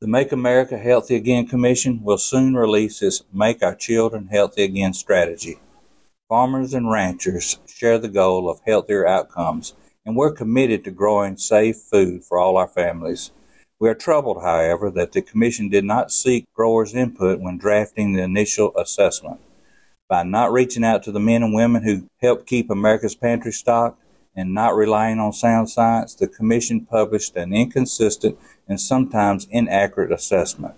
The Make America Healthy Again Commission will soon release its Make Our Children Healthy Again strategy. Farmers and ranchers share the goal of healthier outcomes, and we're committed to growing safe food for all our families. We are troubled, however, that the Commission did not seek growers' input when drafting the initial assessment. By not reaching out to the men and women who help keep America's pantry stocked and not relying on sound science, the Commission published an inconsistent and sometimes inaccurate assessment.